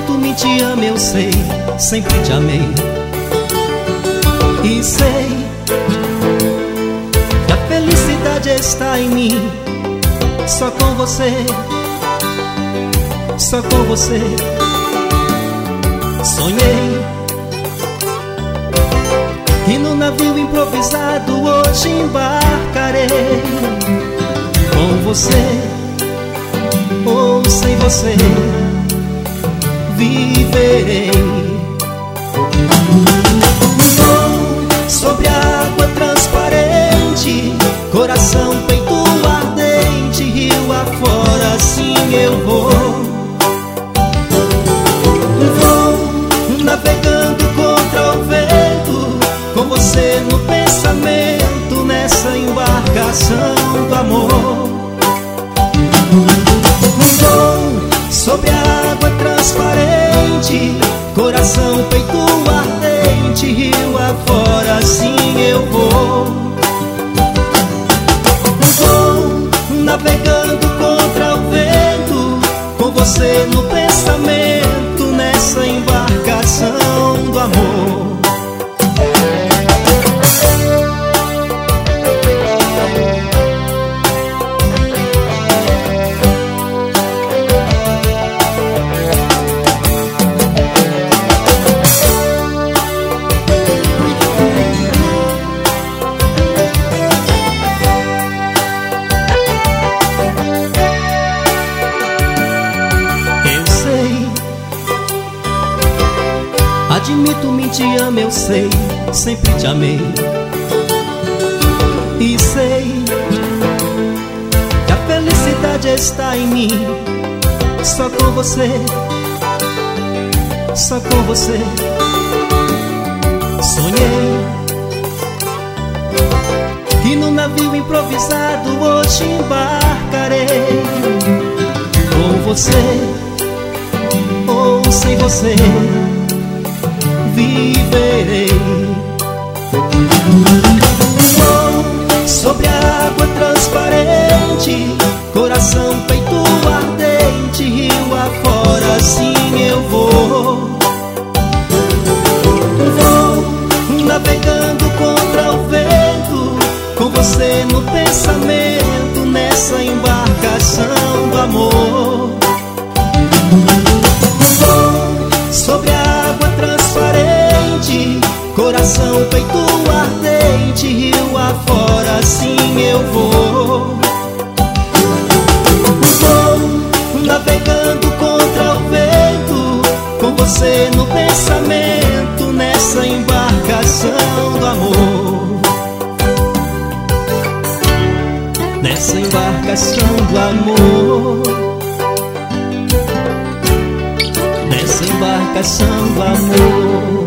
Admito-me, te amo, eu sei, sempre te amei. E sei que a felicidade está em mim. Só com você, só com você. Sonhei que no navio improvisado hoje embarcarei. Com você ou sem você viverei. Vou sobre a água transparente, coração, peito ardente, rio afora, assim eu vou. Vou navegando contra o vento, com você no pensamento, nessa embarcação do amor. Vou sobre a água transparente, coração, peito ardente, rio afora, assim eu vou. Vou navegando contra o vento, com você no pensamento, nessa embarcação do amor. Admito-me, te amo, eu sei, sempre te amei. E sei que a felicidade está em mim. Só com você, só com você. Sonhei que no navio improvisado hoje embarcarei. Com você ou sem você viverei. Vou sobre a água transparente, coração, peito ardente, rio afora, assim eu vou. Vou navegando contra o vento, com você no pensamento, nessa embarcação do amor. Vou sobre a água transparente, coração, peito ardente, rio afora, assim eu vou. Vou navegando contra o vento, com você no pensamento, nessa embarcação do amor. Nessa embarcação do amor. Nessa embarcação do amor.